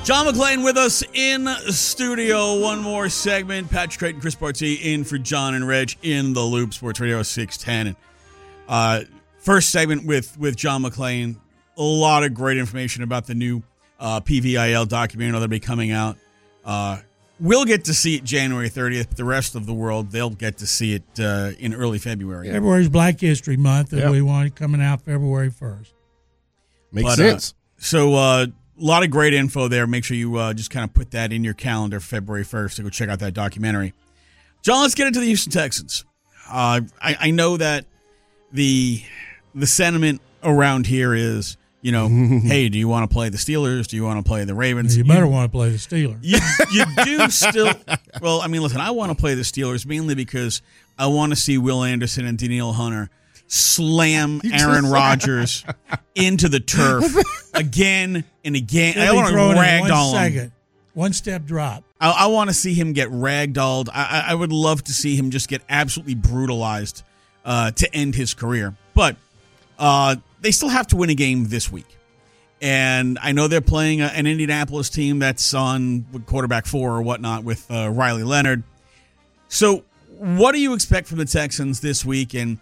John McClain with us in studio. One more segment. Patrick Creighton, Chris Barty in for John and Reg in the Loop, Sports Radio 610. First segment with John McClain. A lot of great information about the new PVIL documentary that'll be coming out. We'll get to see it January 30th, but the rest of the world, they'll get to see it in early February. February's Black History Month, and we want it coming out February 1st. Makes sense. A lot of great info there. Make sure you just kind of put that in your calendar, February 1st, to go check out that documentary. John, let's get into the Houston Texans. I know that the sentiment around here is, hey, do you want to play the Steelers? Do you want to play the Ravens? You better want to play the Steelers. You do still. Well, I mean, listen, I want to play the Steelers mainly because I want to see Will Anderson and Danielle Hunter slam Aaron Rodgers into the turf again and again. I want to ragdoll him. One step drop. I want to see him get ragdolled. I would love to see him just get absolutely brutalized to end his career. But they still have to win a game this week. And I know they're playing an Indianapolis team that's on quarterback 4 or whatnot with Riley Leonard. So what do you expect from the Texans this week? And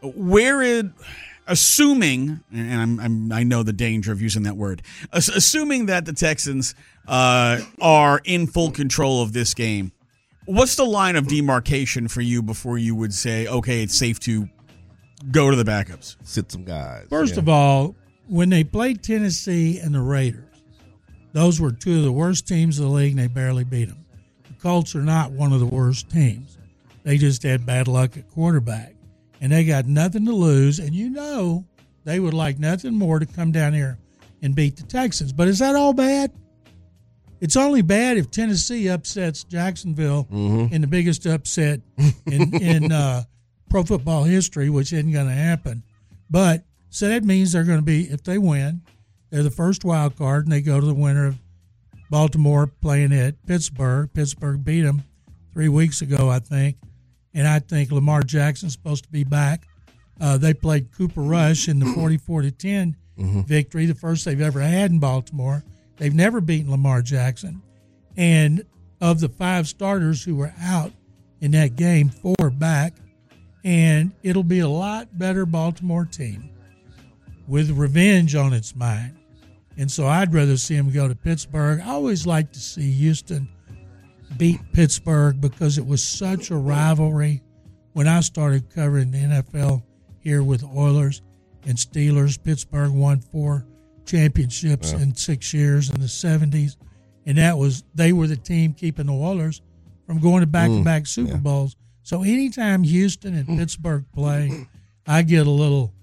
assuming, and I know the danger of using that word, assuming that the Texans are in full control of this game, what's the line of demarcation for you before you would say, okay, it's safe to go to the backups? Sit some guys. First of all, when they played Tennessee and the Raiders, those were two of the worst teams in the league, and they barely beat them. The Colts are not one of the worst teams. They just had bad luck at quarterback. And they got nothing to lose, and they would like nothing more to come down here and beat the Texans. But is that all bad? It's only bad if Tennessee upsets Jacksonville in the biggest upset in pro football history, which isn't going to happen. But so that means they're going to be, if they win, they're the first wild card, and they go to the winner of Baltimore playing at Pittsburgh. Pittsburgh beat them 3 weeks ago, I think. And I think Lamar Jackson's supposed to be back. They played Cooper Rush in the 44-10 victory, the first they've ever had in Baltimore. They've never beaten Lamar Jackson. And of the 5 starters who were out in that game, 4 are back. And it'll be a lot better Baltimore team with revenge on its mind. And so I'd rather see them go to Pittsburgh. I always like to see Houston beat Pittsburgh because it was such a rivalry when I started covering the NFL here with Oilers and Steelers. Pittsburgh won 4 championships in 6 years in the 70s, and they were the team keeping the Oilers from going to back-to-back Super Bowls. So anytime Houston and Pittsburgh play, I get a little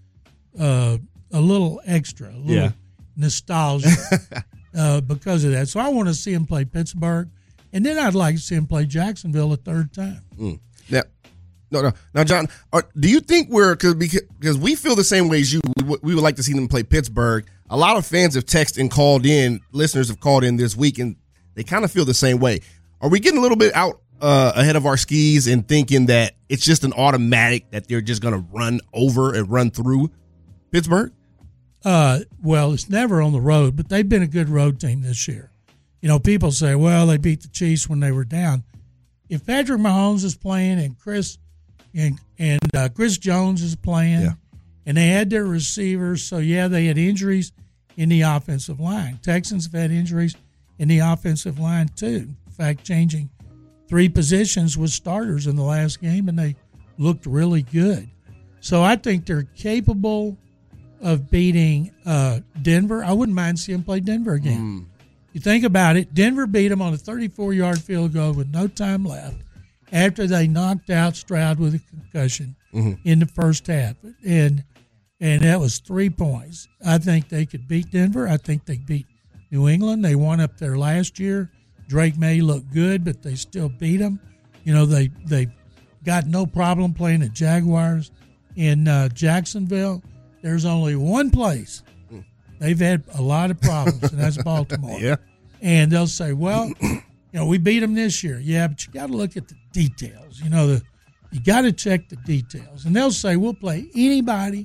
extra, nostalgia because of that. So I want to see them play Pittsburgh. And then I'd like to see him play Jacksonville a third time. Now, John, do you think because we feel the same way as you, we would like to see them play Pittsburgh. A lot of fans have texted and called in, listeners have called in this week, and they kind of feel the same way. Are we getting a little bit out ahead of our skis and thinking that it's just an automatic that they're just going to run over and run through Pittsburgh? Well, it's never on the road, but they've been a good road team this year. People say, well, they beat the Chiefs when they were down. If Patrick Mahomes is playing and Chris Jones is playing, and they had their receivers, so they had injuries in the offensive line. Texans have had injuries in the offensive line too. In fact, changing 3 positions with starters in the last game, and they looked really good. So I think they're capable of beating Denver. I wouldn't mind seeing them play Denver again. You think about it, Denver beat them on a 34-yard field goal with no time left after they knocked out Stroud with a concussion in the first half. And that was 3 points. I think they could beat Denver. I think they beat New England. They won up there last year. Drake May looked good, but they still beat them. They got no problem playing the Jaguars in Jacksonville. There's only one place they've had a lot of problems, and that's Baltimore. And they'll say, well, we beat them this year. Yeah, but you got to look at the details. You got to check the details. And they'll say, we'll play anybody,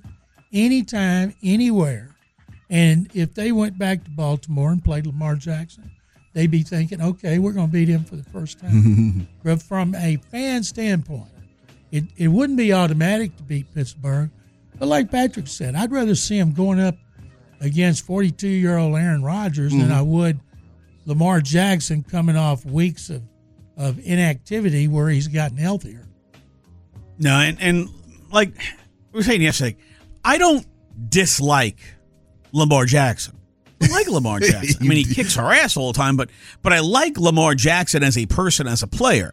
anytime, anywhere. And if they went back to Baltimore and played Lamar Jackson, they'd be thinking, okay, we're going to beat him for the first time. But from a fan standpoint, it wouldn't be automatic to beat Pittsburgh. But like Patrick said, I'd rather see him going up against 42-year-old Aaron Rodgers than I would Lamar Jackson coming off weeks of inactivity where he's gotten healthier. No, and like we were saying yesterday, I don't dislike Lamar Jackson. I like Lamar Jackson. I mean, he kicks our ass all the time, but I like Lamar Jackson as a person, as a player.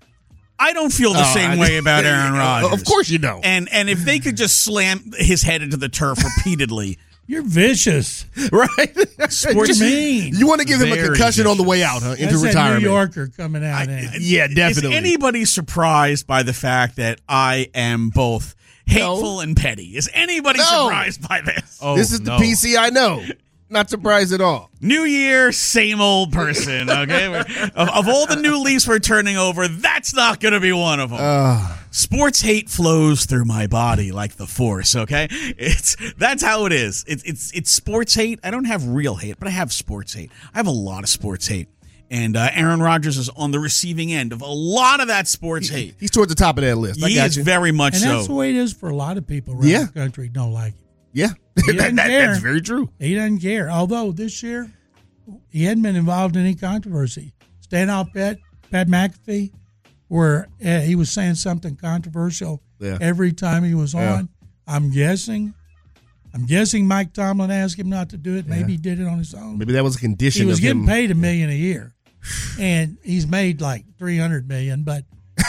I don't feel the same way about Aaron Rodgers. Of course you don't. And if they could just slam his head into the turf repeatedly. You're vicious. Right? Sports mean. You want to give him a Very concussion on the vicious. way out, huh? Into That's retirement. that New Yorker coming out. Yeah, definitely. Is anybody surprised by the fact that I am both hateful and petty? Is anybody surprised by this? Oh, This is the PC I know. Not surprised at all. New year, same old person, okay? of all the new leaves we're turning over, that's not going to be one of them. Sports hate flows through my body like the force, okay? That's how it is. It's sports hate. I don't have real hate, but I have sports hate. I have a lot of sports hate. And Aaron Rodgers is on the receiving end of a lot of that sports hate. He's towards the top of that list. I He got is you. very much And so. that's the way it is for a lot of people around the country who don't like him. Yeah. He doesn't care. That's very true. He doesn't care. Although this year, he hadn't been involved in any controversy. Standout Pat McAfee, where he was saying something controversial every time he was on. I'm guessing Mike Tomlin asked him not to do it. Maybe he did it on his own. Maybe that was a condition. He was of getting him. paid $1 million a year, and he's made like $300 million. But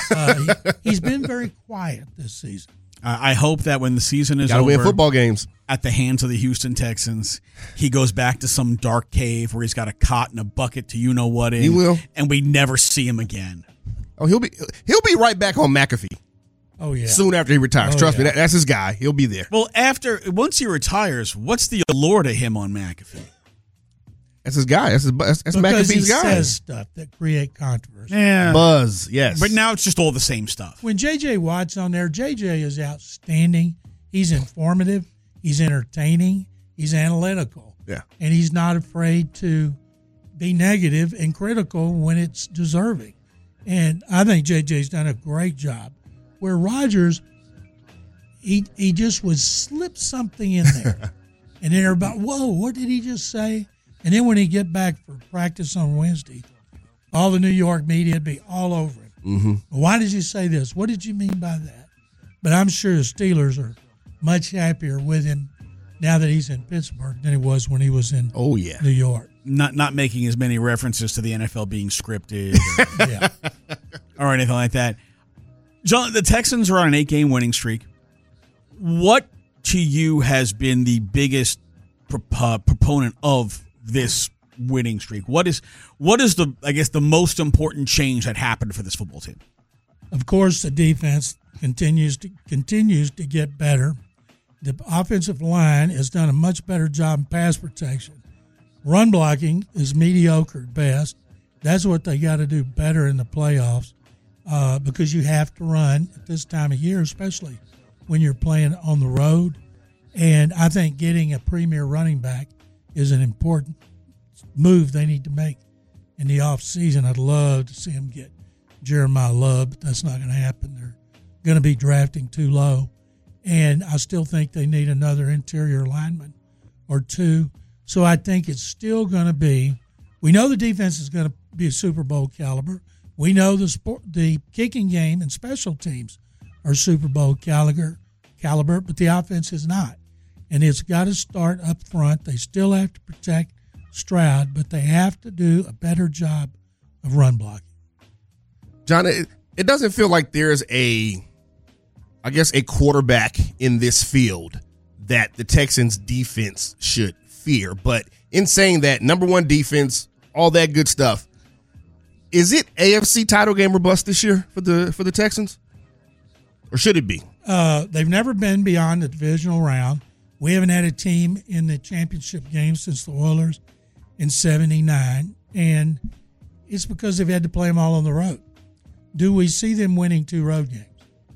he's been very quiet this season. I hope that when the season is Gotta over, win football games. at the hands of the Houston Texans, he goes back to some dark cave where he's got a cot and a bucket to you know what in. He will. And we never see him again. Oh, he'll be right back on McAfee Oh yeah, soon after he retires. Trust me, that's his guy. He'll be there. Well, once he retires, what's the allure to him on McAfee? That's his guy. That's because McAfee's he guy. says stuff that create controversy. Yeah. Buzz, yes. But now it's just all the same stuff. When J.J. Watt's on there, J.J. is outstanding. He's informative. He's entertaining. He's analytical. Yeah. And he's not afraid to be negative and critical when it's deserving. And I think J.J.'s done a great job. Where Rodgers, he just would slip something in there. And then everybody, whoa, what did he just say? And then when he get back for practice on Wednesday, all the New York media would be all over him. Mm-hmm. Why did you say this? What did you mean by that? But I'm sure the Steelers are much happier with him now that he's in Pittsburgh than he was when he was in New York. Not making as many references to the NFL being scripted or anything like that. John, the Texans are on an 8-game winning streak. What to you has been the biggest proponent of this winning streak? What is the most important change that happened for this football team? Of course, the defense continues to get better. The offensive line has done a much better job in pass protection. Run blocking is mediocre at best. That's what they got to do better in the playoffs because you have to run at this time of year, especially when you're playing on the road. And I think getting a premier running back is an important move they need to make in the offseason. I'd love to see them get Jeremiah Love, but that's not going to happen. They're going to be drafting too low. And I still think they need another interior lineman or two. So I think it's still going to be – we know the defense is going to be a Super Bowl caliber. We know the kicking game and special teams are Super Bowl caliber, but the offense is not. And it's got to start up front. They still have to protect Stroud, but they have to do a better job of run blocking. John, it doesn't feel like there's a quarterback in this field that the Texans defense should fear. But in saying that, number one defense, all that good stuff, is it AFC title game or bust this year for the Texans? Or should it be? They've never been beyond the divisional round. We haven't had a team in the championship game since the Oilers in '79, and it's because they've had to play them all on the road. Do we see them winning 2 road games?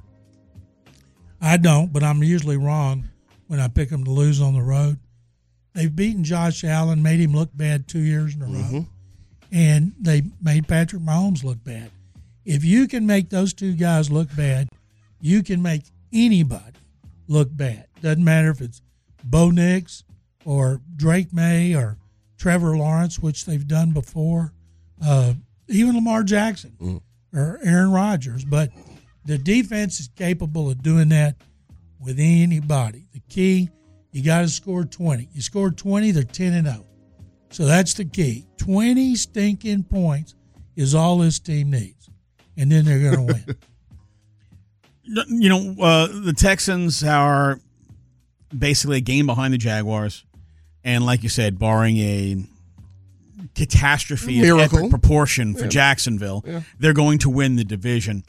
I don't, but I'm usually wrong when I pick them to lose on the road. They've beaten Josh Allen, made him look bad 2 years in a row. and they made Patrick Mahomes look bad. If you can make those two guys look bad, you can make anybody look bad. Doesn't matter if it's Bo Nix or Drake May or Trevor Lawrence, which they've done before, even Lamar Jackson or Aaron Rodgers. But the defense is capable of doing that with anybody. The key, you got to score 20. You score 20, they're 10-0. So that's the key. 20 stinking points is all this team needs, and then they're going to win. You know, the Texans are basically a game behind the Jaguars. And like you said, barring a catastrophe of epic proportion for Jacksonville, they're going to win the division.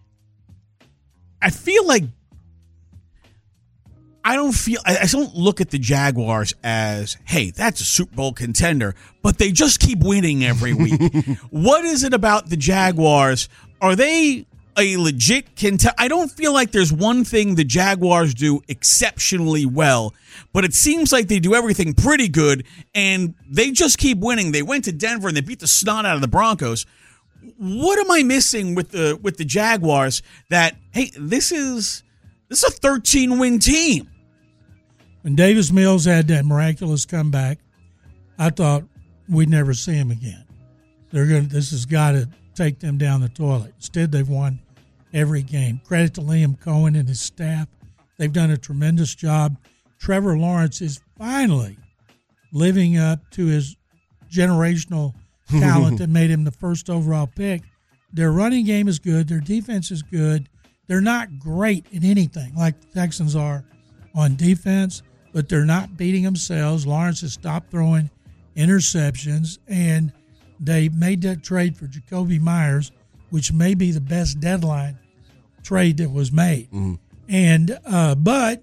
I feel like I don't look at the Jaguars as, hey, that's a Super Bowl contender, but they just keep winning every week. What is it about the Jaguars? Are they a legit contender? I don't feel like there's one thing the Jaguars do exceptionally well, but it seems like they do everything pretty good, and they just keep winning. They went to Denver and they beat the snot out of the Broncos. What am I missing with the Jaguars that, hey, this is a 13-win team? When Davis Mills had that miraculous comeback, I thought we'd never see him again. This has got to take them down the toilet. Instead, they've won every game. Credit to Liam Cohen and his staff. They've done a tremendous job. Trevor Lawrence is finally living up to his generational talent that made him the first overall pick. Their running game is good. Their defense is good. They're not great in anything like the Texans are on defense, but they're not beating themselves. Lawrence has stopped throwing interceptions, and they made that trade for Jacoby Myers, which may be the best deadline trade that was made. And but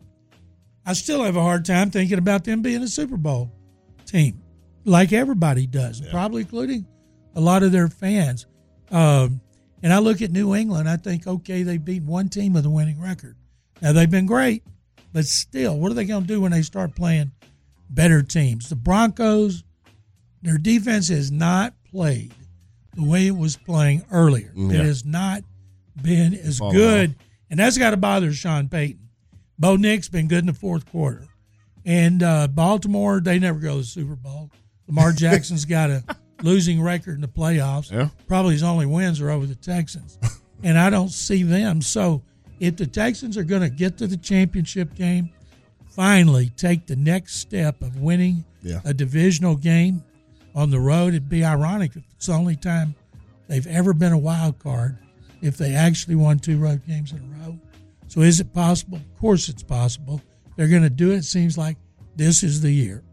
I still have a hard time thinking about them being a Super Bowl team, like everybody does, probably including a lot of their fans. And I look at New England, I think, okay, they beat one team with a winning record. Now, they've been great, but still, what are they going to do when they start playing better teams? The Broncos, their defense has not played the way it was playing earlier. It has not been as good, and that's got to bother Sean Payton. Bo Nix been good in the fourth quarter. And Baltimore, they never go to the Super Bowl. Lamar Jackson's got a losing record in the playoffs. Probably his only wins are over the Texans. And I don't see them. So if the Texans are going to get to the championship game, finally take the next step of winning a divisional game on the road, it'd be ironic if it's the only time they've ever been a wild card if they actually won 2 road games in a row. So is it possible? Of course it's possible. They're going to do it. It seems like this is the year.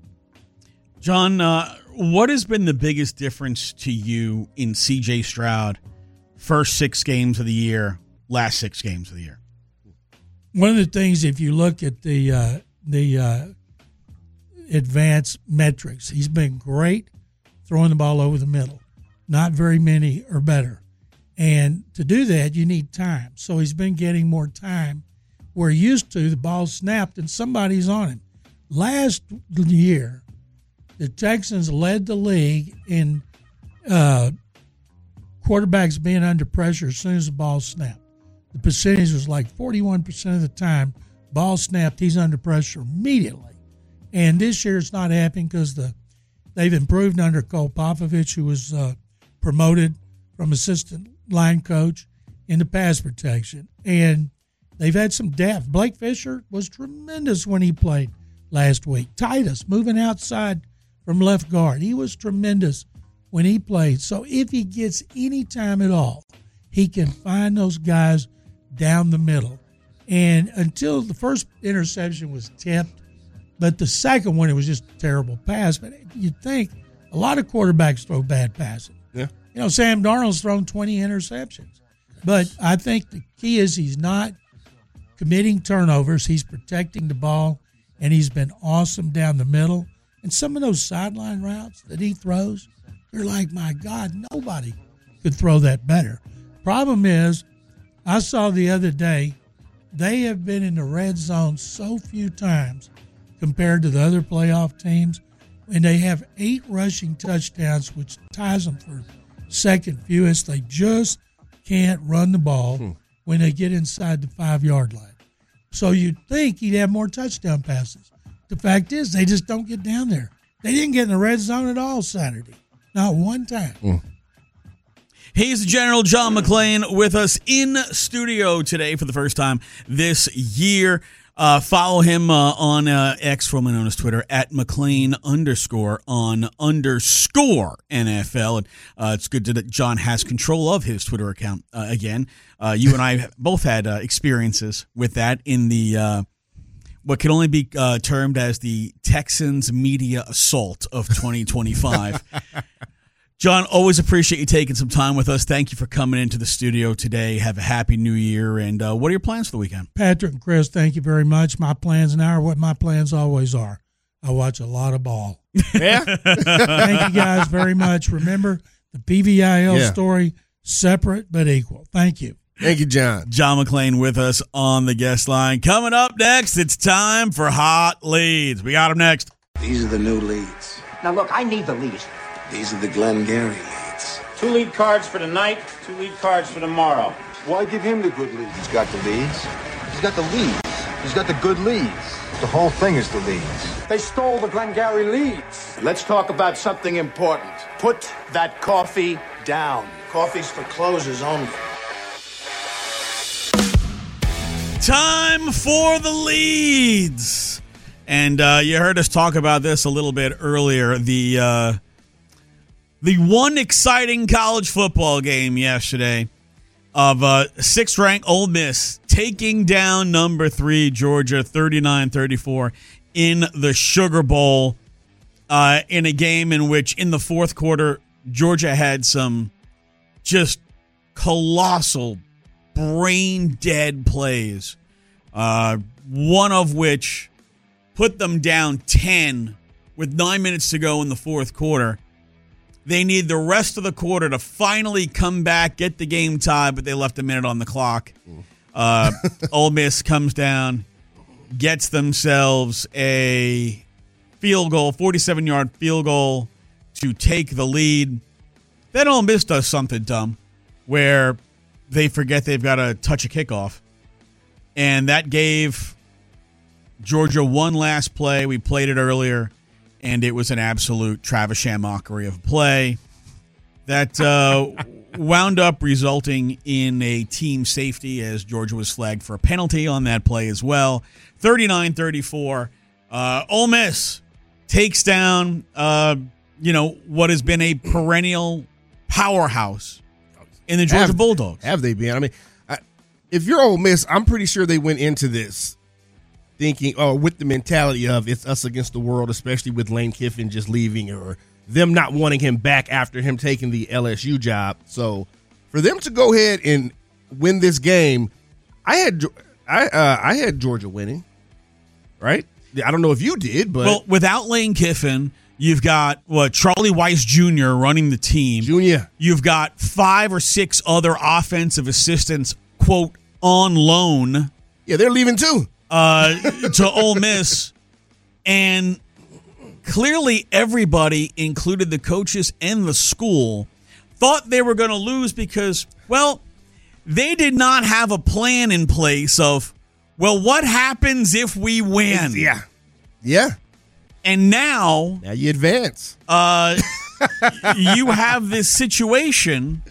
John, what has been the biggest difference to you in C.J. Stroud first 6 games of the year, last 6 games of the year? One of the things, if you look at the advanced metrics, he's been great throwing the ball over the middle. Not very many are better. And to do that, you need time. So he's been getting more time. Where he used to, the ball snapped and somebody's on him. Last year, the Texans led the league in quarterbacks being under pressure as soon as the ball snapped. The percentage was like 41% of the time, ball snapped, he's under pressure immediately. And this year it's not happening because they've improved under Cole Popovich, who was promoted from assistant line coach into pass protection. And they've had some depth. Blake Fisher was tremendous when he played last week. Titus moving outside from left guard. He was tremendous when he played. So if he gets any time at all, he can find those guys down the middle. And until the first interception was tipped, but the second one, it was just a terrible pass. But you'd think a lot of quarterbacks throw bad passes. Yeah. You know, Sam Darnold's thrown 20 interceptions. But I think the key is he's not committing turnovers. He's protecting the ball, and he's been awesome down the middle. And some of those sideline routes that he throws, you're like, my God, nobody could throw that better. Problem is, I saw the other day, they have been in the red zone so few times compared to the other playoff teams. And they have 8 rushing touchdowns, which ties them for second fewest. They just can't run the ball when they get inside the 5-yard line. So you'd think he'd have more touchdown passes. The fact is, they just don't get down there. They didn't get in the red zone at all Saturday. Not one time. He's General John McClain with us in studio today for the first time this year. Follow him on X, formerly known as Twitter, at McClain _ NFL. And it's good that John has control of his Twitter account again. You and I both had experiences with that in the what can only be termed as the Texans media assault of 2025. John, always appreciate you taking some time with us. Thank you for coming into the studio today. Have a happy new year. And what are your plans for the weekend? Patrick and Chris, thank you very much. My plans now are what my plans always are. I watch a lot of ball. Yeah. Thank you guys very much. Remember, the PVIL story, separate but equal. Thank you. Thank you, John. John McClain with us on the guest line. Coming up next, it's time for Hot Leads. We got him next. These are the new leads. Now, look, I need the leads. These are the Glengarry leads. 2 lead cards for tonight, 2 lead cards for tomorrow. Why give him the good leads? He's got the leads. He's got the leads. He's got the good leads. The whole thing is the leads. They stole the Glengarry leads. Let's talk about something important. Put that coffee down. Coffee's for closers only. Time for the leads. And you heard us talk about this a little bit earlier. The one exciting college football game yesterday of 6th-ranked Ole Miss taking down number 3 Georgia 39-34 in the Sugar Bowl in a game in which in the fourth quarter Georgia had some just colossal brain-dead plays, one of which put them down 10 with 9 minutes to go in the fourth quarter. They need the rest of the quarter to finally come back, get the game tied, but they left a minute on the clock. Ole Miss comes down, gets themselves a field goal, 47-yard field goal to take the lead. Then Ole Miss does something dumb where they forget they've got to touch a kickoff. And that gave Georgia one last play. We played it earlier, and it was an absolute Travis mockery of a play that wound up resulting in a team safety as Georgia was flagged for a penalty on that play as well. 39-34. Ole Miss takes down, what has been a perennial powerhouse in the Georgia Bulldogs. Have they been? I mean, if you're Ole Miss, I'm pretty sure they went into this thinking, with the mentality of it's us against the world, especially with Lane Kiffin just leaving or them not wanting him back after him taking the LSU job. So for them to go ahead and win this game, I had Georgia winning, right? I don't know if you did, but well, without Lane Kiffin, you've got Charlie Weiss Jr. running the team. Junior. You've got 5 or 6 other offensive assistants, quote, on loan. Yeah, they're leaving too. To Ole Miss, and clearly everybody, included the coaches and the school, thought they were going to lose because, well, they did not have a plan in place of, well, what happens if we win? Yeah. And now you advance. You have this situation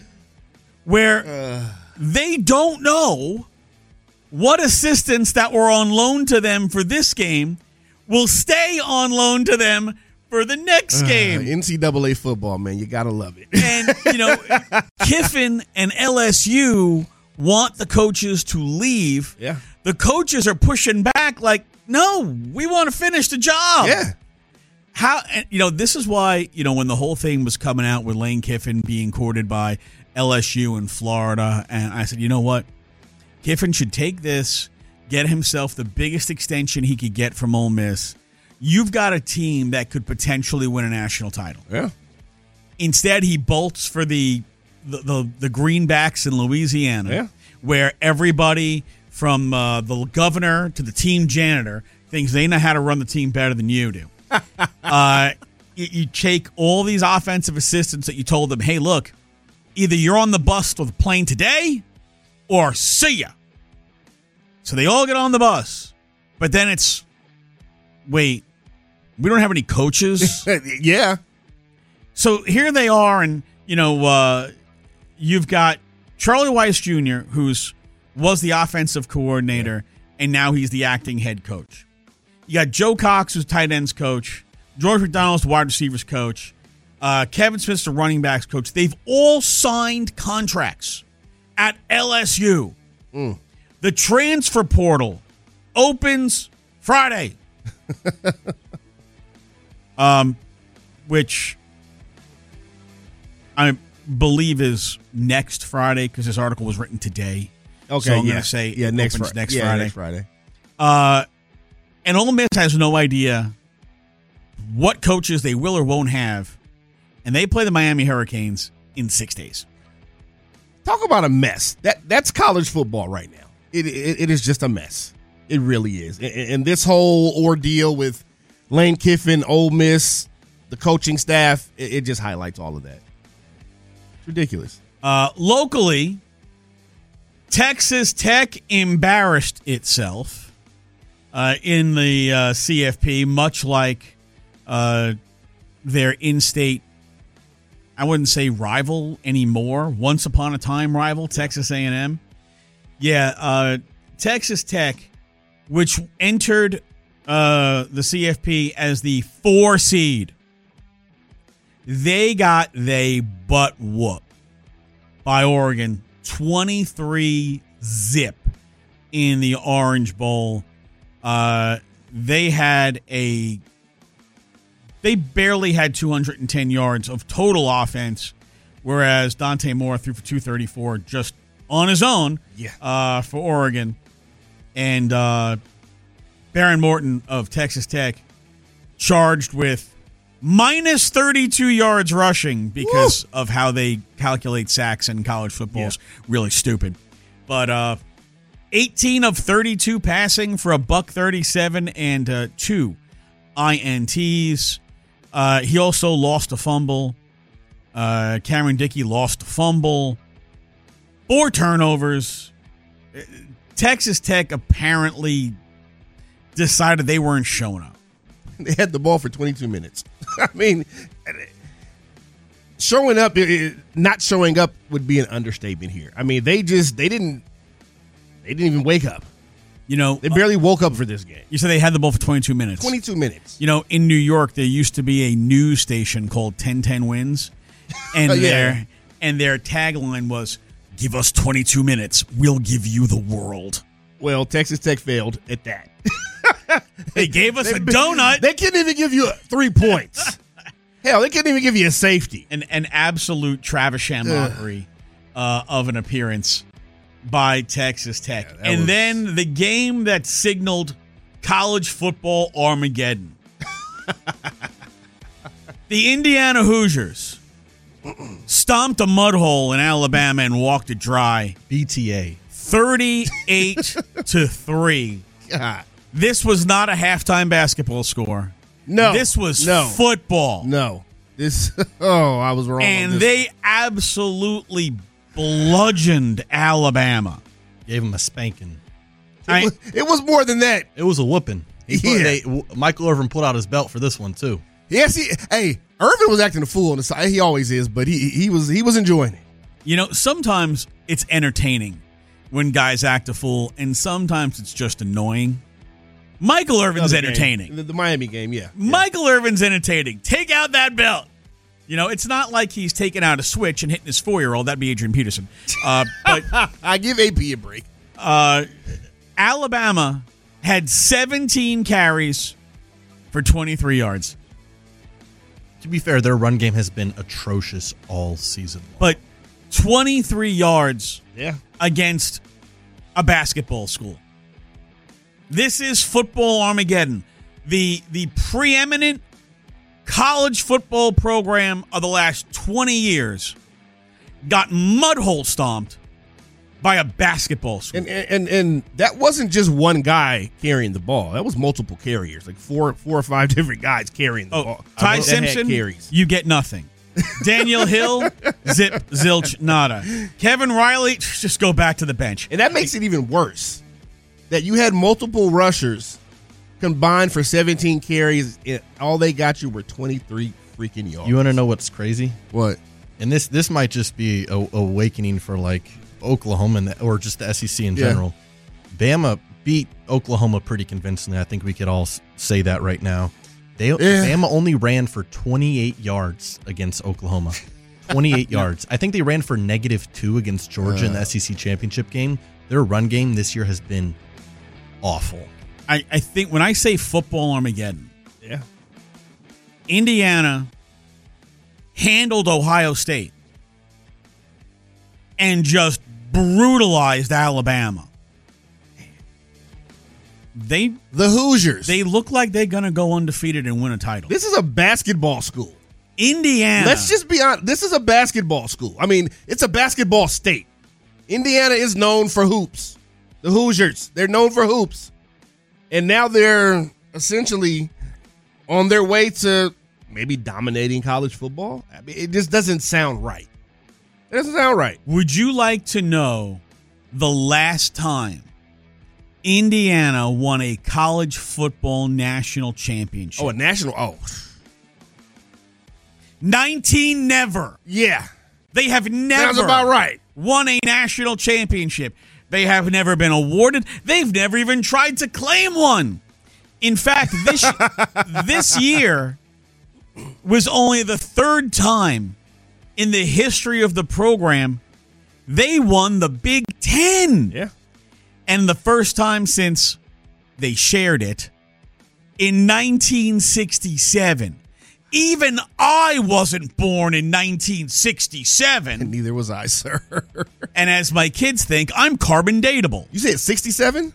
where they don't know what assistants that were on loan to them for this game will stay on loan to them for the next game. NCAA football, man. You got to love it. And, Kiffin and LSU want the coaches to leave. Yeah. The coaches are pushing back like, no, we want to finish the job. Yeah. This is why, when the whole thing was coming out with Lane Kiffin being courted by LSU in Florida, and I said, you know what? Kiffin should take this, get himself the biggest extension he could get from Ole Miss. You've got a team that could potentially win a national title. Yeah. Instead, he bolts for the Greenbacks in Louisiana, where everybody from the governor to the team janitor thinks they know how to run the team better than you do. you take all these offensive assistants that you told them, hey, look, either you're on the bus or the plane today or see ya. So they all get on the bus. But then it's, wait, we don't have any coaches? Yeah. So here they are, and, you've got Charlie Weiss Jr., was the offensive coordinator, and now he's the acting head coach. You got Joe Cox, who's tight ends coach. George McDonald's the wide receivers coach. Kevin Smith's the running backs coach. They've all signed contracts at LSU. The transfer portal opens Friday. Which I believe is next Friday because this article was written today. Okay, so I'm going to say next Friday. next Friday. And Ole Miss has no idea what coaches they will or won't have, and they play the Miami Hurricanes in 6 days. Talk about a mess. That's college football right now. It is just a mess. It really is. And this whole ordeal with Lane Kiffin, Ole Miss, the coaching staff, it just highlights all of that. It's ridiculous. Locally, Texas Tech embarrassed itself in the CFP, much like their in-state, I wouldn't say rival anymore, once upon a time rival, Texas A&M. Yeah, Texas Tech, which entered the CFP as the 4 seed, they got butt whooped by Oregon, 23-0 in the Orange Bowl. They barely had 210 yards of total offense, whereas Dante Moore threw for 234 just on his own for Oregon. And Baron Morton of Texas Tech charged with minus 32 yards rushing because of how they calculate sacks in college football is really stupid. But 18 of 32 passing for $137 and 2 INTs. He also lost a fumble. Cameron Dickey lost a fumble. 4 turnovers. Texas Tech apparently decided they weren't showing up. They had the ball for 22 minutes. I mean, showing up, not showing up would be an understatement here. I mean, they didn't even wake up. They barely woke up for this game. You said they had the ball for 22 minutes. 22 minutes. In New York, there used to be a news station called 1010 Wins, and their tagline was, "Give us 22 minutes, we'll give you the world." Well, Texas Tech failed at that. They gave us a donut. They couldn't even give you 3 points. Hell, they couldn't even give you a safety. An absolute Travisham mockery of an appearance by Texas Tech. Then the game that signaled college football Armageddon. The Indiana Hoosiers stomped a mud hole in Alabama and walked it dry. BTA. 38-3. God. This was not a halftime basketball score. No. This was football. No. I was wrong. And they absolutely bludgeoned Alabama. Gave him a spanking. It was more than that. It was a whooping. Michael Irvin pulled out his belt for this one, too. Yes, Irvin was acting a fool on the side. He always is, but he was enjoying it. Sometimes it's entertaining when guys act a fool, and sometimes it's just annoying. Michael Irvin's entertaining. The Miami game, yeah. Michael Irvin's entertaining. Take out that belt. It's not like he's taking out a switch and hitting his 4-year-old. That'd be Adrian Peterson. But I give AP a break. Alabama had 17 carries for 23 yards. To be fair, their run game has been atrocious all season long. But 23 yards against a basketball school. This is football Armageddon. The preeminent college football program of the last 20 years got mudhole stomped by a basketball swing. And that wasn't just one guy carrying the ball. That was multiple carriers, like four or five different guys carrying the ball. Ty Simpson, you get nothing. Daniel Hill, zip, zilch, nada. Kevin Riley, just go back to the bench. And that makes it even worse that you had multiple rushers combined for 17 carries. And all they got you were 23 freaking yards. You want to know what's crazy? What? And this might just be a awakening for like Oklahoma or just the SEC in general. Bama beat Oklahoma pretty convincingly. I think we could all say that right now. Bama only ran for 28 yards against Oklahoma. 28 yards. I think they ran for -2 against Georgia in the SEC championship game. Their run game this year has been awful. I think when I say football Armageddon, Indiana handled Ohio State and just brutalized Alabama. The Hoosiers. They look like they're going to go undefeated and win a title. This is a basketball school. Indiana. Let's just be honest. This is a basketball school. I mean, it's a basketball state. Indiana is known for hoops. The Hoosiers, they're known for hoops. And now they're essentially on their way to maybe dominating college football. I mean, it just doesn't sound right. It doesn't sound right. Would you like to know the last time Indiana won a college football national championship? Oh, a national? Oh. 19 never. Yeah. They have never Sounds about right. won a national championship. They have never been awarded. They've never even tried to claim one. In fact, this year was only the third time in the history of the program they won the Big Ten. Yeah. And the first time since they shared it in 1967. Even I wasn't born in 1967. And neither was I, sir. And as my kids think, I'm carbon datable. You said 67?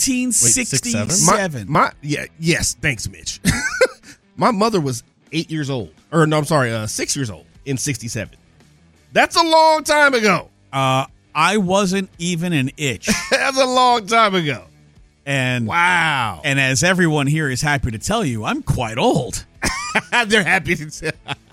1967. Yes, thanks, Mitch. My mother was 8 years old. 6 years old in 67. That's a long time ago. I wasn't even an itch. That's a long time ago. And wow. And as everyone here is happy to tell you, I'm quite old. They're happy to tell.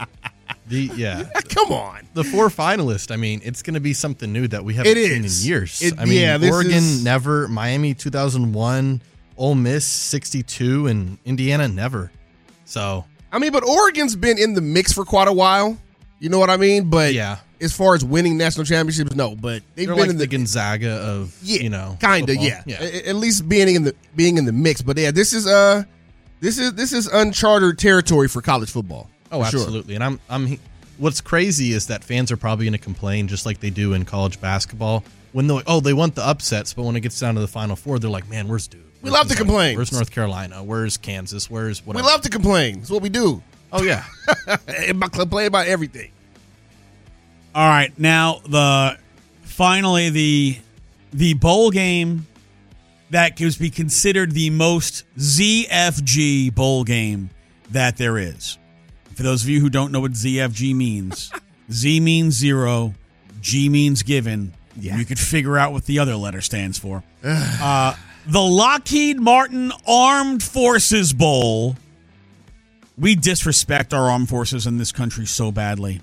Come on. The 4 finalists, I mean, it's going to be something new that we haven't seen in years. Oregon never, Miami 2001, Ole Miss 62, and Indiana never. So, I mean, but Oregon's been in the mix for quite a while. You know what I mean? But as far as winning national championships, no. But they've been like in the Gonzaga of kind of At least being in the mix. But this is uncharted territory for college football. Oh, absolutely. Sure. And I'm what's crazy is that fans are probably going to complain just like they do in college basketball when they're like, they want the upsets, but when it gets down to the Final Four, they're like, man, where's Duke? We love to complain. Where's North Carolina? Where's Kansas? Where's whatever? We love to complain. That's what we do. Oh yeah, complain about everything. All right, now finally the bowl game that could be considered the most ZFG bowl game that there is. For those of you who don't know what ZFG means, Z means zero, G means given. Yeah. You could figure out what the other letter stands for. The Lockheed Martin Armed Forces Bowl. We disrespect our armed forces in this country so badly.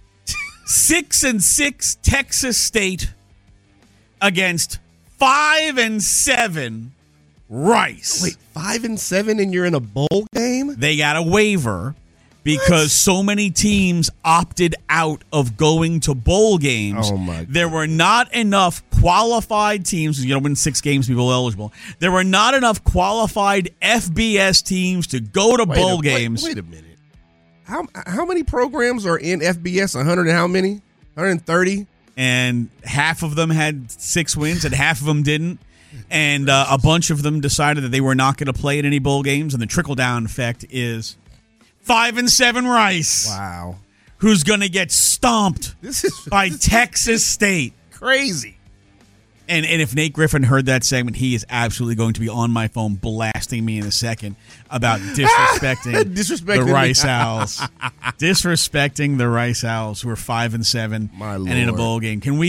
6-6 Texas State against 5-7 Rice. Wait, 5-7 and you're in a bowl game? They got a waiver because so many teams opted out of going to bowl games. Oh my God. There were not enough qualified teams. You don't win 6 games, people eligible. There were not enough qualified FBS teams to go to bowl games. Wait a minute. How many programs are in FBS? 100 and how many? 130? And half of them had 6 wins and half of them didn't. And a bunch of them decided that they were not going to play at any bowl games. And the trickle-down effect is 5-7 Rice. Wow. Who's going to get stomped by Texas State. Crazy. And if Nate Griffin heard that segment, he is absolutely going to be on my phone blasting me in a second about disrespecting the Rice Owls. Disrespecting the Rice Owls who are 5-7 My Lord. and in a bowl game. Can we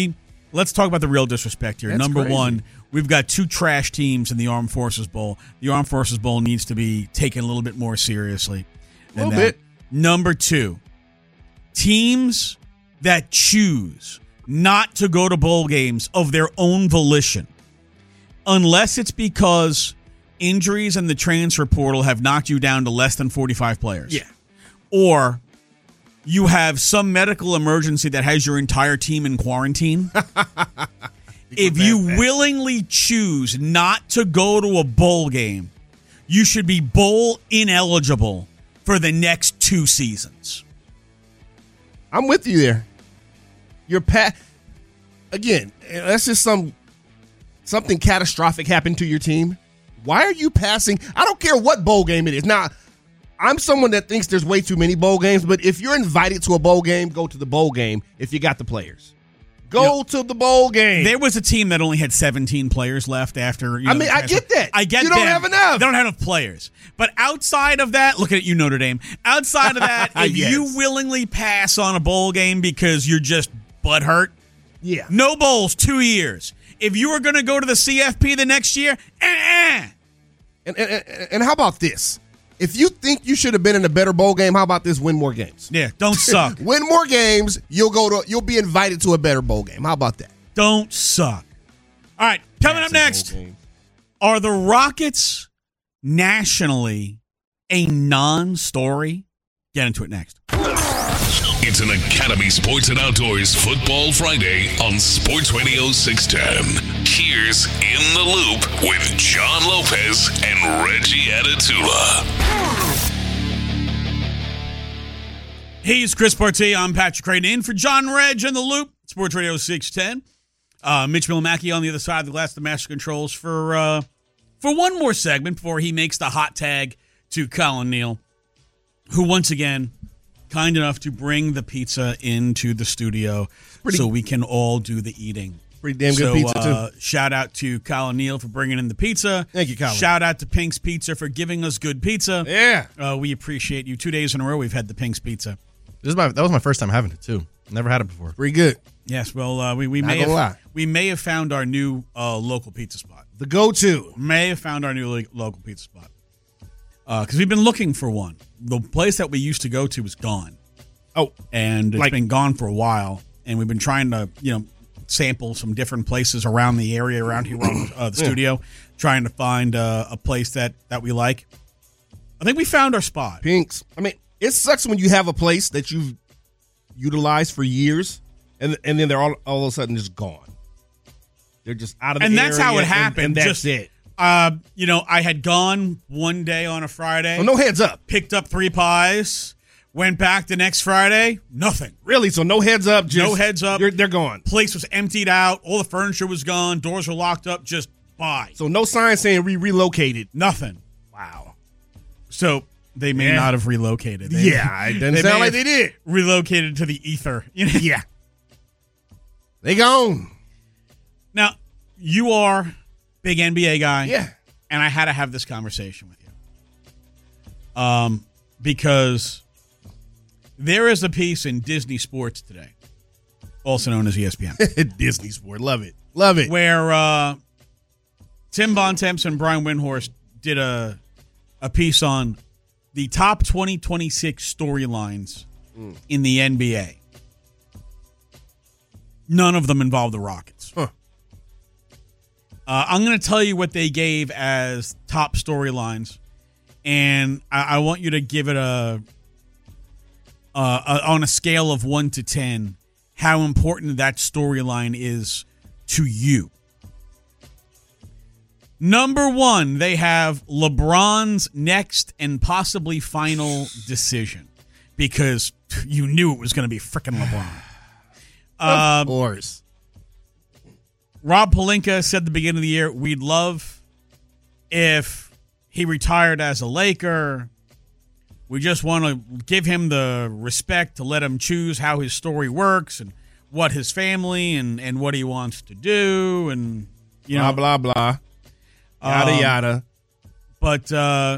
let's talk about the real disrespect here. That's Number crazy. one, we've got two trash teams in the Armed Forces Bowl. The Armed Forces Bowl needs to be taken a little bit more seriously. A little bit. Number two, teams that choose not to go to bowl games of their own volition, unless it's because injuries in the transfer portal have knocked you down to less than 45 players. Yeah. Or you have some medical emergency that has your entire team in quarantine. If you willingly choose not to go to a bowl game, you should be bowl ineligible for the next 2 seasons. I'm with you there. You're again, that's just something catastrophic happened to your team. Why are you passing? I don't care what bowl game it is. Now, I'm someone that thinks there's way too many bowl games, but if you're invited to a bowl game, go to the bowl game if you got the players. Go to the bowl game. There was a team that only had 17 players left after. I get that. I get you don't them. have enough. They don't have enough players. But outside of that, look at you, Notre Dame. Outside of that, if Yes. you willingly pass on a bowl game because you're just butthurt, Yeah. no bowls, 2 years. If you were going to go to the CFP the next year, And how about this? If you think you should have been in a better bowl game, how about this? Win more games. yeah, don't suck. Win more games, you'll be invited to a better bowl game. How about that? Don't suck. All right, coming up next, are the Rockets nationally a non-story? Get into it next. It's an Academy Sports and Outdoors Football Friday on Sports Radio 610. Here's In the Loop with John Lopez and Reggie Adatula. He's Chris Partee. I'm Patrick Creighton in for John Reg in the Loop. Sports Radio 610. Mitch Millimacki on the other side of the glass, the master controls for one more segment before he makes the hot tag to Colin Neal, who once again kind enough to bring the pizza into the studio so we can all do the eating. Pretty damn good pizza, too. Shout out to Colin Neal for bringing in the pizza. Thank you, Colin. Shout out to Pink's Pizza for giving us good pizza. Yeah. We appreciate you. 2 days in a row we've had the Pink's Pizza. That was my first time having it too. Never had it before. Pretty good. Yes, well, we Not may gonna lie. have found our new local pizza spot. The go-to. May have found our new local pizza spot because we've been looking for one. The place that we used to go to was gone. Oh, and it's been gone for a while. And we've been trying to, sample some different places around the area around here on the studio, trying to find a place that we like. I think we found our spot. Pink's. I mean, it sucks when you have a place that you've utilized for years, and then they're all of a sudden just gone. They're just out of the area. And that's how it happened. And that's it. I had gone one day on a Friday. Oh, no heads up. Picked up 3 pies. Went back the next Friday. Nothing. Really? So no heads up. No heads up. They're gone. Place was emptied out. All the furniture was gone. Doors were locked up. Just bye. So no sign saying we relocated. Nothing. Wow. So they may not have relocated. It doesn't sound like they did. Relocated to the ether. Yeah. They gone. Now, you are big NBA guy. Yeah. And I had to have this conversation with you. Because there is a piece in Disney Sports today, also known as ESPN. Disney Sport. Love it. Love it. Where Tim Bontemps and Brian Windhorst did a piece on the top 2026 storylines in the NBA. None of them involve the Rockets. Huh. I'm going to tell you what they gave as top storylines, and I want you to give it on a scale of 1 to 10, how important that storyline is to you. Number 1, they have LeBron's next and possibly final decision, because you knew it was going to be frickin' LeBron. Of course. Rob Pelinka said at the beginning of the year, we'd love if he retired as a Laker. We just want to give him the respect to let him choose how his story works and what his family and what he wants to do. And, blah, blah, blah. Yada, yada. But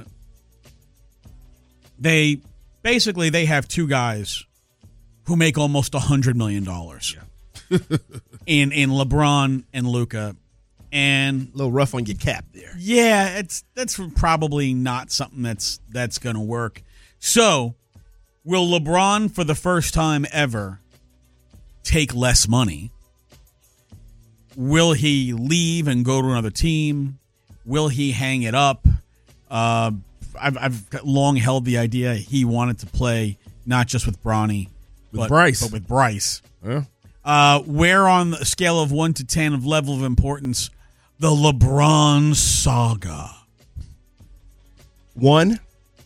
they have 2 guys who make almost $100 million. Yeah. in LeBron and Luka. And A little rough on your cap there. yeah, that's probably not something that's going to work. So, will LeBron for the first time ever take less money? Will he leave and go to another team? Will he hang it up? I've long held the idea he wanted to play not just with Bronny, but with Bryce. Yeah. Where on the scale of 1 to 10 of level of importance, the LeBron saga? 1.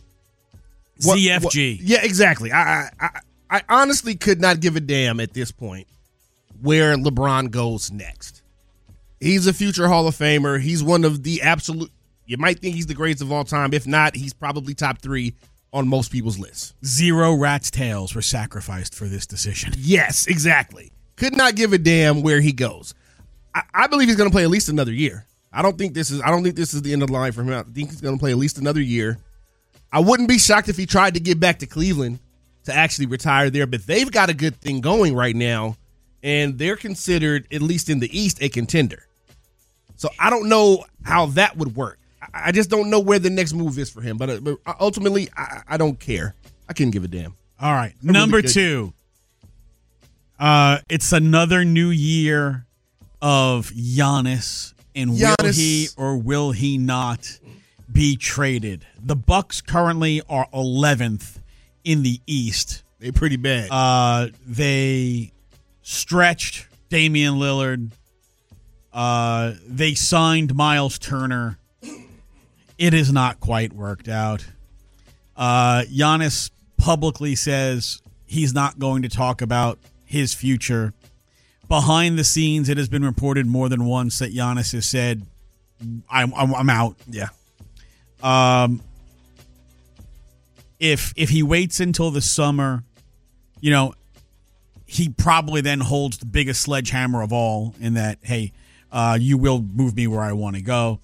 ZFG. Yeah, exactly. I honestly could not give a damn at this point where LeBron goes next. He's a future Hall of Famer. He's one of the absolute. You might think he's the greatest of all time. If not, he's probably top 3 on most people's lists. 0 rats' tails were sacrificed for this decision. Yes, exactly. Could not give a damn where he goes. I believe he's going to play at least another year. I don't think this is the end of the line for him. I think he's going to play at least another year. I wouldn't be shocked if he tried to get back to Cleveland to actually retire there, but they've got a good thing going right now, and they're considered, at least in the East, a contender. So I don't know how that would work. I just don't know where the next move is for him. But ultimately, I don't care. I couldn't give a damn. All right. Number 2. It's another new year of Giannis. And will he or will he not be traded? The Bucks currently are 11th in the East. They're pretty bad. They stretched Damian Lillard. They signed Miles Turner. It has not quite worked out. Giannis publicly says he's not going to talk about his future. Behind the scenes, it has been reported more than once that Giannis has said, I'm out. Yeah. If he waits until the summer, he probably then holds the biggest sledgehammer of all in that, hey, you will move me where I want to go.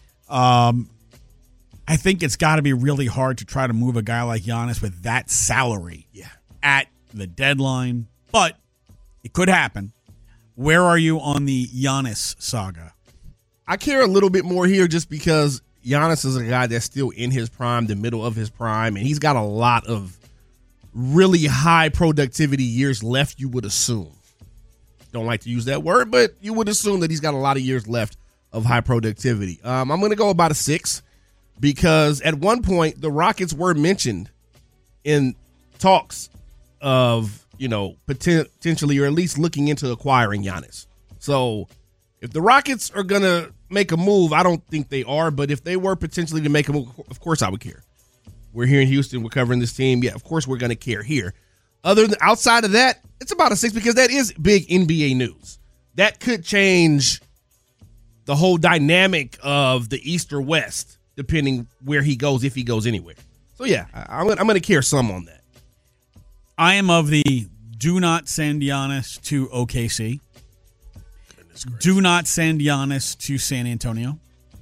I think it's got to be really hard to try to move a guy like Giannis with that salary at the deadline, but it could happen. Where are you on the Giannis saga? I care a little bit more here just because Giannis is a guy that's still in his prime, the middle of his prime, and he's got a lot of really high productivity years left, you would assume. Don't like to use that word, but you would assume that he's got a lot of years left of high productivity. I'm going to go about a 6 because at one point the Rockets were mentioned in talks of, potentially or at least looking into acquiring Giannis. So if the Rockets are going to make a move, I don't think they are, but if they were potentially to make a move, of course I would care. We're here in Houston, we're covering this team. Yeah, of course we're going to care here. Outside of that, it's about a 6 because that is big NBA news. That could change the whole dynamic of the East or West, depending where he goes, if he goes anywhere. So yeah, I'm going to care some on that. I am of the do not send Giannis to OKC. Do not send Giannis to San Antonio.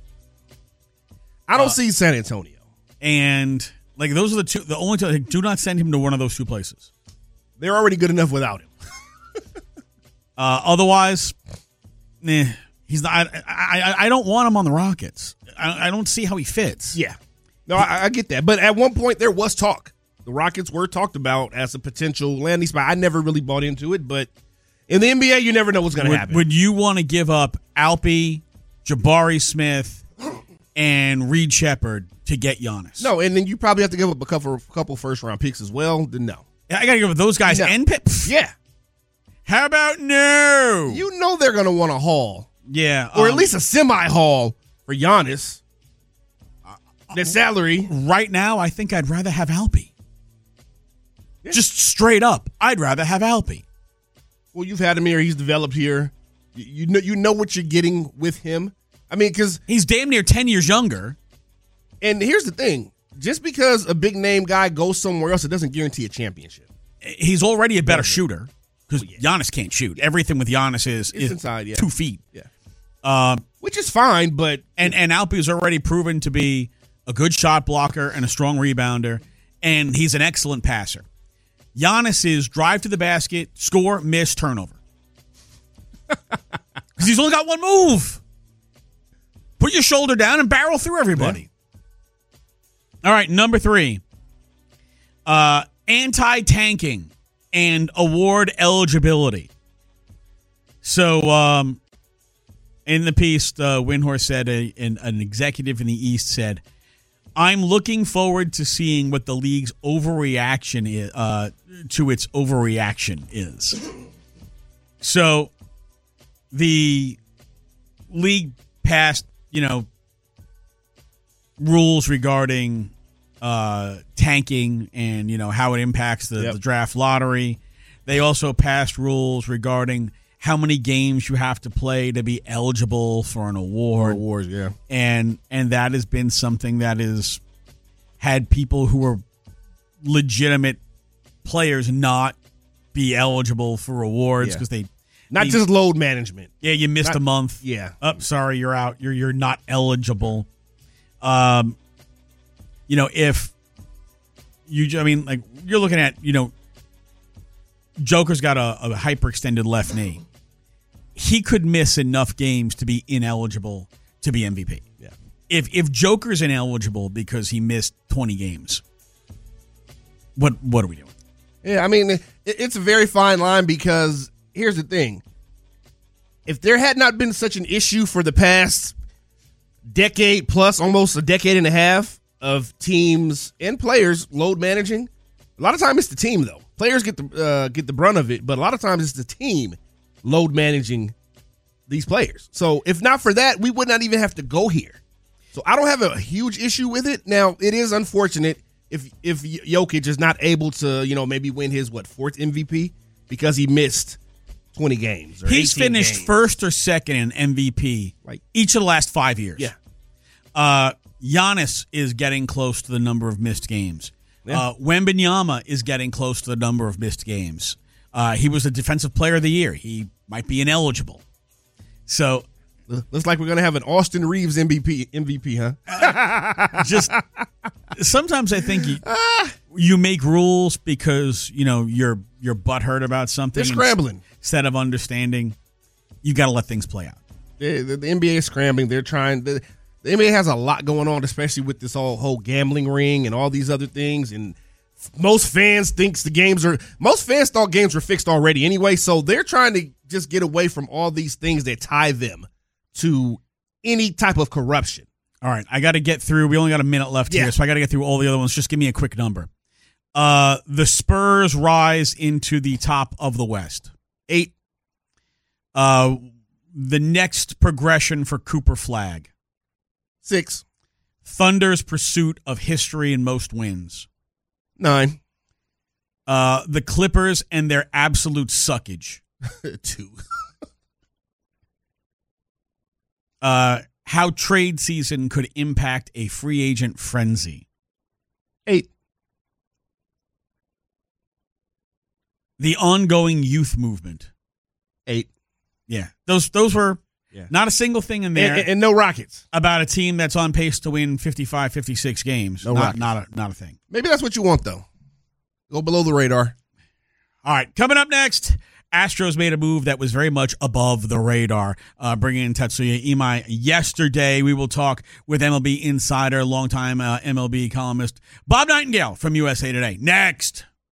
I don't see San Antonio. And those are the only two. Do not send him to one of those two places. They're already good enough without him. Otherwise, he's not. I don't want him on the Rockets. I don't see how he fits. Yeah. No, I get that. But at one point there was talk. The Rockets were talked about as a potential landing spot. I never really bought into it, but in the NBA, you never know what's going to happen. Would you want to give up Alpi, Jabari Smith, and Reed Shepherd to get Giannis? No, and then you probably have to give up a couple first-round picks as well. Then no. I got to give up those guys and picks? Yeah. How about no? You know they're going to want a haul. Yeah. Or at least a semi-haul for Giannis. The salary. Right now, I think I'd rather have Alpi. Yeah. Just straight up, I'd rather have Alpi. Well, you've had him here. He's developed here. You know what you're getting with him. I mean, because he's damn near 10 years younger. And here's the thing. Just because a big-name guy goes somewhere else, it doesn't guarantee a championship. He's already a better shooter because Giannis can't shoot. Everything with Giannis is inside, 2 feet. Yeah. Which is fine, but... And Alpi's already proven to be a good shot blocker and a strong rebounder, and he's an excellent passer. Giannis is drive to the basket, score, miss, turnover. Because he's only got one move. Put your shoulder down and barrel through everybody. Yeah. All right, number 3. Anti-tanking and award eligibility. So, in the piece, Windhorst said, an executive in the East said, I'm looking forward to seeing what the league's overreaction is, to its overreaction is. So, the league passed, rules regarding tanking and, how it impacts the draft lottery. They also passed rules regarding how many games you have to play to be eligible for an award. Awards, yeah. And that has been something that has had people who are legitimate players not be eligible for awards because they not just load management. Yeah, you missed a month. Yeah. Oh, sorry, you're out. You're not eligible. If you're looking at, Joker's got a hyperextended left knee. He could miss enough games to be ineligible to be MVP. Yeah. If Joker's ineligible because he missed 20 games, what are we doing? Yeah, I mean, it's a very fine line because here's the thing. If there had not been such an issue for the past decade plus, almost a decade and a half of teams and players load managing, a lot of times it's the team, though. Players get the brunt of it, but a lot of times it's the team load managing these players. So if not for that, we would not even have to go here. So I don't have a huge issue with it. Now, it is unfortunate if Jokic is not able to, maybe win his, 4th MVP because he missed 20 games. Or He's finished games. first or second in MVP each of the last 5 years. Yeah. Giannis is getting close to the number of missed games. Yeah. Wembanyama is getting close to the number of missed games. He was the Defensive Player of the Year. He might be ineligible. So, looks like we're going to have an Austin Reeves MVP, huh? Just sometimes I think you make rules because you're butthurt about something. They're scrambling instead of understanding. You got to let things play out. The NBA is scrambling. They're trying. The NBA has a lot going on, especially with this whole gambling ring and all these other things. And most fans thought games were fixed already anyway. So they're trying to just get away from all these things that tie them to any type of corruption. All right, I got to get through. We only got a minute left here, so I got to get through all the other ones. Just give me a quick number. The Spurs rise into the top of the West. 8. The next progression for Cooper Flagg. 6. Thunder's pursuit of history and most wins. 9. The Clippers and their absolute suckage. 2. How trade season could impact a free agent frenzy. 8. The ongoing youth movement. 8. Yeah. Those were not a single thing in there. And no Rockets. About a team that's on pace to win 55, 56 games. No not Rockets. a thing. Maybe that's what you want, though. Go below the radar. All right. Coming up next, Astros made a move that was very much above the radar, bringing in Tatsuya Imai yesterday. We will talk with MLB insider, longtime MLB columnist Bob Nightingale from USA Today. Next.